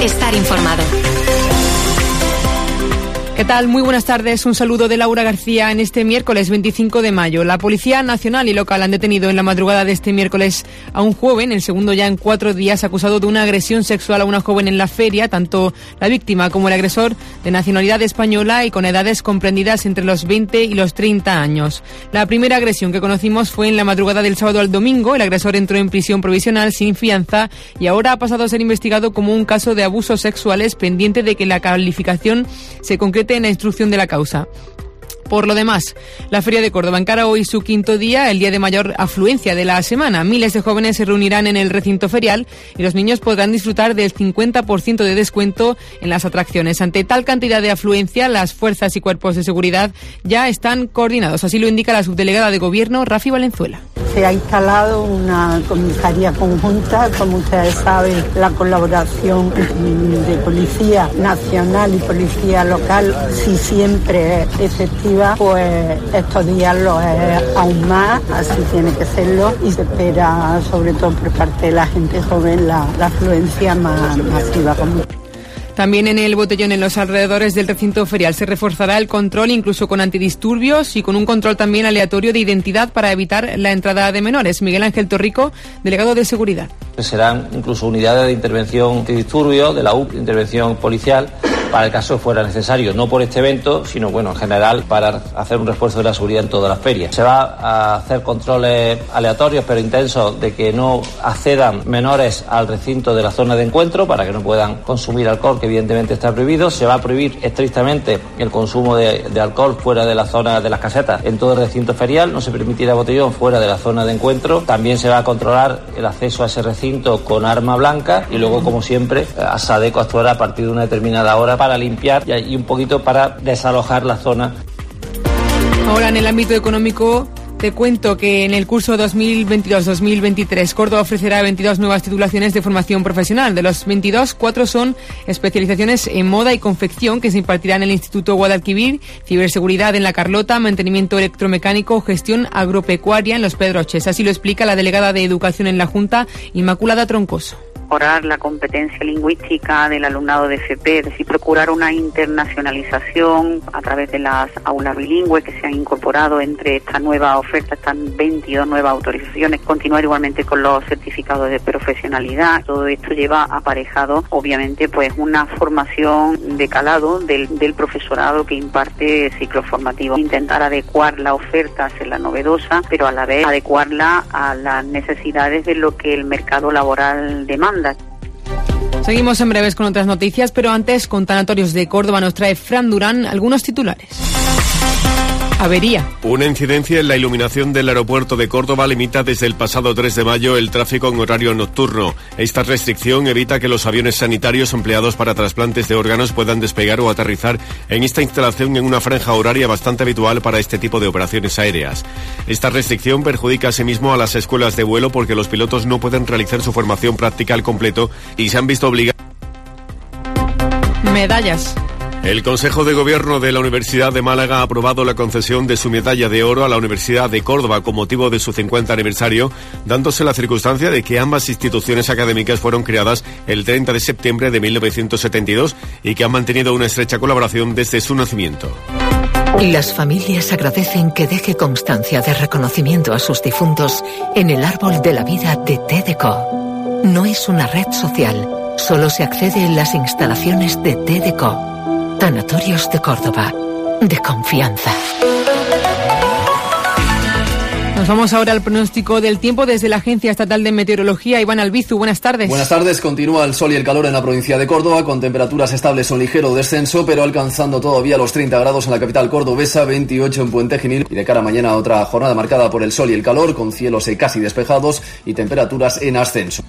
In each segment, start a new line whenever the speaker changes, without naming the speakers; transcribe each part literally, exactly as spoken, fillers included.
Estar informado.
¿Qué tal? Muy buenas tardes. Un saludo de Laura García en este miércoles veinticinco de mayo. La Policía Nacional y Local han detenido en la madrugada de este miércoles a un joven, el segundo ya en cuatro días, acusado de una agresión sexual a una joven en la feria. Tanto la víctima como el agresor, de nacionalidad española y con edades comprendidas entre los veinte y los treinta años. La primera agresión que conocimos fue en la madrugada del sábado al domingo. El agresor entró en prisión provisional sin fianza y ahora ha pasado a ser investigado como un caso de abusos sexuales, pendiente de que la calificación se concrete en la instrucción de la causa. Por lo demás, la Feria de Córdoba encara hoy su quinto día, el día de mayor afluencia de la semana. Miles de jóvenes se reunirán en el recinto ferial y los niños podrán disfrutar del cincuenta por ciento de descuento en las atracciones. Ante tal cantidad de afluencia, las fuerzas y cuerpos de seguridad ya están coordinados. Así lo indica la subdelegada de Gobierno, Rafi Valenzuela.
Se ha instalado una comisaría conjunta, como ustedes saben, la colaboración de Policía Nacional y Policía Local, si siempre es efectiva, pues estos días lo es aún más, así tiene que serlo, y se espera, sobre todo por parte de la gente joven, la, la afluencia más masiva.
También en el botellón, en los alrededores del recinto ferial, se reforzará el control, incluso con antidisturbios y con un control también aleatorio de identidad para evitar la entrada de menores. Miguel Ángel Torrico, delegado de Seguridad.
Serán incluso unidades de intervención antidisturbios de la U P, de intervención policial, para el caso fuera necesario, no por este evento, sino bueno, en general, para hacer un refuerzo de la seguridad en todas las ferias. Se va a hacer controles aleatorios pero intensos de que no accedan menores al recinto de la zona de encuentro para que no puedan consumir alcohol, que evidentemente está prohibido. Se va a prohibir estrictamente el consumo de, de alcohol fuera de la zona de las casetas en todo el recinto ferial. No se permitirá botellón fuera de la zona de encuentro. También se va a controlar el acceso a ese recinto con arma blanca y luego, como siempre, Asadeco actuará a partir de una determinada hora para limpiar y un poquito para desalojar la zona.
Ahora, en el ámbito económico, te cuento que en el curso dos mil veintidós dos mil veintitrés Córdoba ofrecerá veintidós nuevas titulaciones de formación profesional. De los veintidós, cuatro son especializaciones en moda y confección que se impartirán en el Instituto Guadalquivir, ciberseguridad en La Carlota, mantenimiento electromecánico, gestión agropecuaria en Los Pedroches. Así lo explica la delegada de Educación en la Junta, Inmaculada Troncoso.
Mejorar la competencia lingüística del alumnado de F P, es decir, procurar una internacionalización a través de las aulas bilingües que se han incorporado entre esta nueva oferta, están veintidós nuevas autorizaciones, continuar igualmente con los certificados de profesionalidad. Todo esto lleva aparejado, obviamente, pues una formación de calado del, del profesorado que imparte ciclos formativos. Intentar adecuar la oferta, hacerla novedosa, pero a la vez adecuarla a las necesidades de lo que el mercado laboral demanda.
Seguimos en breves con otras noticias, pero antes, con Tanatorios de Córdoba nos trae Fran Durán algunos titulares. Avería.
Una incidencia en la iluminación del aeropuerto de Córdoba limita desde el pasado tres de mayo el tráfico en horario nocturno. Esta restricción evita que los aviones sanitarios empleados para trasplantes de órganos puedan despegar o aterrizar en esta instalación en una franja horaria bastante habitual para este tipo de operaciones aéreas. Esta restricción perjudica asimismo a las escuelas de vuelo porque los pilotos no pueden realizar su formación práctica al completo y se han visto obligados.
Medallas.
El Consejo de Gobierno de la Universidad de Málaga ha aprobado la concesión de su medalla de oro a la Universidad de Córdoba con motivo de su cincuenta aniversario, dándose la circunstancia de que ambas instituciones académicas fueron creadas el treinta de septiembre de mil novecientos setenta y dos y que han mantenido una estrecha colaboración desde su nacimiento.
Las familias agradecen que deje constancia de reconocimiento a sus difuntos en el árbol de la vida de T D C O. No es una red social, solo se accede en las instalaciones de T D C O. Tanatorios de Córdoba, de confianza.
Nos vamos ahora al pronóstico del tiempo desde la Agencia Estatal de Meteorología. Iván Albizu, buenas tardes.
Buenas tardes. Continúa el sol y el calor en la provincia de Córdoba, con temperaturas estables o ligero descenso, pero alcanzando todavía los treinta grados en la capital cordobesa, veintiocho en Puente Genil, y de cara a mañana otra jornada marcada por el sol y el calor, con cielos casi despejados y temperaturas en ascenso.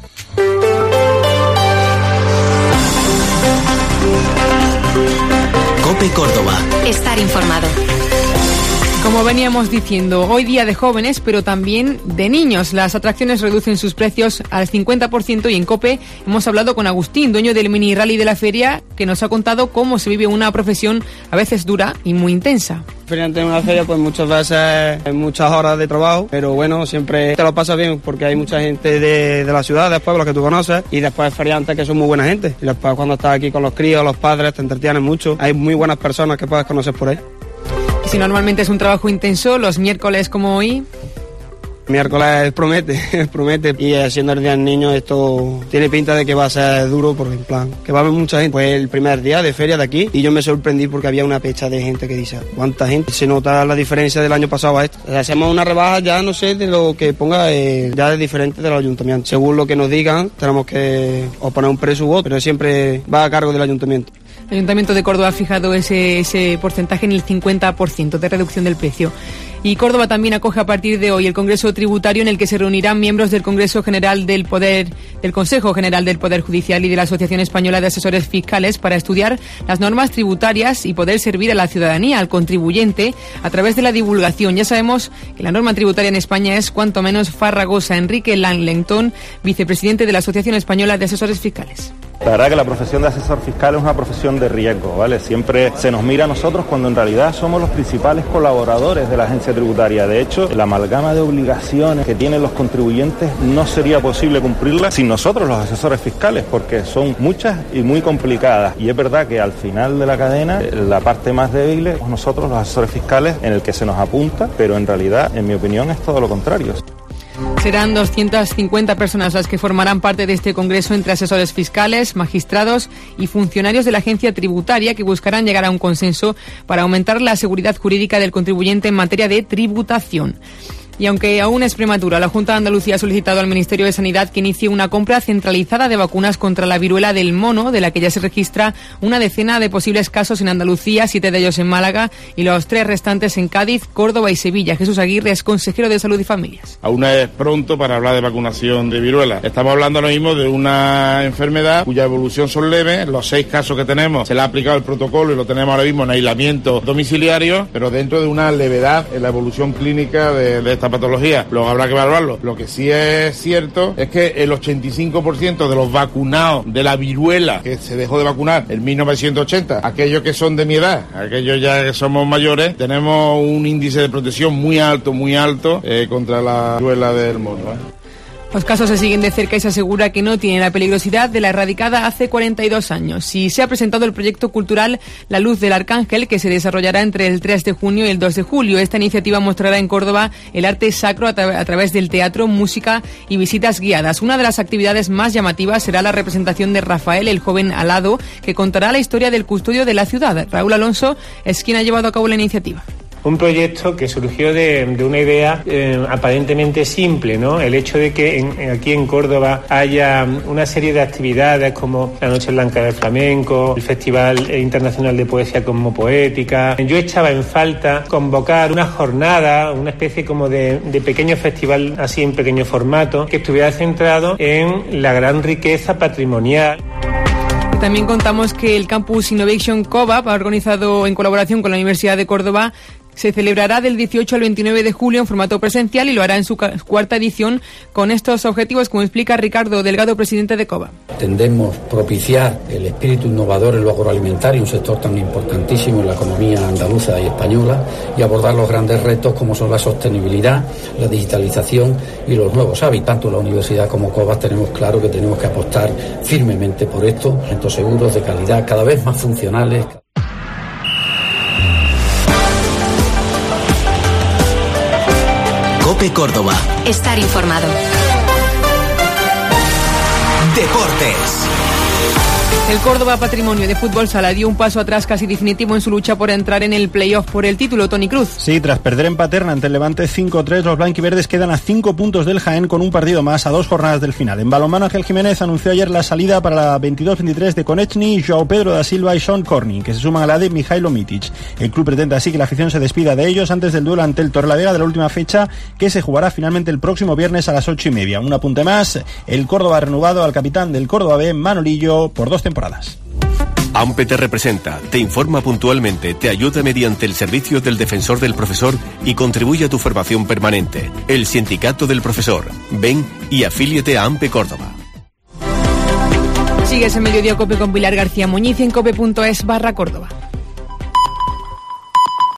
COPE Córdoba. Estar informado.
Como veníamos diciendo, hoy día de jóvenes, pero también de niños. Las atracciones reducen sus precios al cincuenta por ciento y en COPE hemos hablado con Agustín, dueño del mini rally de la feria, que nos ha contado cómo se vive una profesión a veces dura y muy intensa.
En una feria pues muchas veces hay muchas horas de trabajo, pero bueno, siempre te lo pasas bien porque hay mucha gente de, de la ciudad, después los que tú conoces, y después feriantes que son muy buena gente. Y después cuando estás aquí con los críos, los padres, te entretienes mucho. Hay muy buenas personas que puedes conocer por ahí.
Si normalmente es un trabajo intenso, los miércoles como hoy...
Miércoles promete, promete, y siendo el día del niño esto tiene pinta de que va a ser duro, porque en plan, que va a haber mucha gente. Fue el primer día de feria de aquí y yo me sorprendí porque había una pecha de gente que dice, ¿cuánta gente? Se nota la diferencia del año pasado a este. Hacemos una rebaja ya, no sé, de lo que ponga, eh, ya es diferente del ayuntamiento. Según lo que nos digan, tenemos que o poner un precio u otro, pero siempre va a cargo del ayuntamiento.
El Ayuntamiento de Córdoba ha fijado ese, ese porcentaje en el cincuenta por ciento de reducción del precio. Y Córdoba también acoge a partir de hoy el Congreso Tributario, en el que se reunirán miembros del Congreso General del Poder, del Consejo General del Poder Judicial y de la Asociación Española de Asesores Fiscales para estudiar las normas tributarias y poder servir a la ciudadanía, al contribuyente, a través de la divulgación. Ya sabemos que la norma tributaria en España es cuanto menos farragosa. Enrique Langletón, vicepresidente de la Asociación Española de Asesores Fiscales.
La verdad que la profesión de asesor fiscal es una profesión de riesgo, ¿vale? Siempre se nos mira a nosotros cuando en realidad somos los principales colaboradores de la agencia tributaria. De hecho, la amalgama de obligaciones que tienen los contribuyentes no sería posible cumplirla sin nosotros, los asesores fiscales, porque son muchas y muy complicadas. Y es verdad que al final de la cadena, la parte más débil es nosotros, los asesores fiscales, en el que se nos apunta, pero en realidad, en mi opinión, es todo lo contrario.
Serán doscientas cincuenta personas las que formarán parte de este congreso, entre asesores fiscales, magistrados y funcionarios de la agencia tributaria, que buscarán llegar a un consenso para aumentar la seguridad jurídica del contribuyente en materia de tributación. Y aunque aún es prematura, la Junta de Andalucía ha solicitado al Ministerio de Sanidad que inicie una compra centralizada de vacunas contra la viruela del mono, de la que ya se registra una decena de posibles casos en Andalucía, siete de ellos en Málaga y los tres restantes en Cádiz, Córdoba y Sevilla. Jesús Aguirre es consejero de Salud y Familias.
Aún es pronto para hablar de vacunación de viruela. Estamos hablando ahora mismo de una enfermedad cuya evolución son leves. Los seis casos que tenemos se le ha aplicado el protocolo y lo tenemos ahora mismo en aislamiento domiciliario, pero dentro de una levedad en la evolución clínica de, de esta patología. Luego habrá que evaluarlo. Lo que sí es cierto es que el ochenta y cinco por ciento de los vacunados de la viruela que se dejó de vacunar en mil novecientos ochenta, aquellos que son de mi edad, aquellos ya que somos mayores, tenemos un índice de protección muy alto, muy alto eh, contra la viruela del mono, ¿eh?
Los casos se siguen de cerca y se asegura que no tiene la peligrosidad de la erradicada hace cuarenta y dos años. Y se ha presentado el proyecto cultural La Luz del Arcángel, que se desarrollará entre el tres de junio y el dos de julio. Esta iniciativa mostrará en Córdoba el arte sacro a, tra- a través del teatro, música y visitas guiadas. Una de las actividades más llamativas será la representación de Rafael, el joven alado, que contará la historia del custodio de la ciudad. Raúl Alonso es quien ha llevado a cabo la iniciativa.
Un proyecto que surgió de, de una idea eh, aparentemente simple, ¿no? El hecho de que en, aquí en Córdoba haya una serie de actividades como la Noche Blanca del Flamenco, el Festival Internacional de Poesía Cosmopoética. Yo echaba en falta convocar una jornada, una especie como de, de pequeño festival así en pequeño formato, que estuviera centrado en la gran riqueza patrimonial.
También contamos que el Campus Innovation COVAP ha organizado en colaboración con la Universidad de Córdoba. Se celebrará del dieciocho al veintinueve de julio en formato presencial y lo hará en su cuarta edición con estos objetivos, como explica Ricardo Delgado, presidente de COVAP.
Tendemos propiciar el espíritu innovador en lo agroalimentario, un sector tan importantísimo en la economía andaluza y española, y abordar los grandes retos como son la sostenibilidad, la digitalización y los nuevos hábitos. Tanto la universidad como COVAP tenemos claro que tenemos que apostar firmemente por esto, alimentos seguros, de calidad, cada vez más funcionales.
COPE Córdoba.
Estar informado.
Deportes.
El Córdoba Patrimonio de Fútbol Sala dio un paso atrás casi definitivo en su lucha por entrar en el playoff por el título. Toni Cruz.
Sí, tras perder en Paterna ante el Levante cinco tres, los blanquiverdes quedan a cinco puntos del Jaén con un partido más a dos jornadas del final. En balonmano, Ángel Jiménez anunció ayer la salida para la veintidós veintitrés de Konechny, Joao Pedro da Silva y Sean Corning, que se suman a la de Mijailo Mitic. El club pretende así que la afición se despida de ellos antes del duelo ante el Torrelavega de la última fecha, que se jugará finalmente el próximo viernes a las ocho y media. Un apunte más, el Córdoba ha renovado al capitán del Córdoba B, Manolillo, por dos temporadas.
AMPE te representa, te informa puntualmente, te ayuda mediante el servicio del defensor del profesor y contribuye a tu formación permanente. El Sindicato del Profesor. Ven y afíliate a AMPE Córdoba.
Sigues en Mediodía Cope con Pilar García Muñiz en cope punto es barra Córdoba.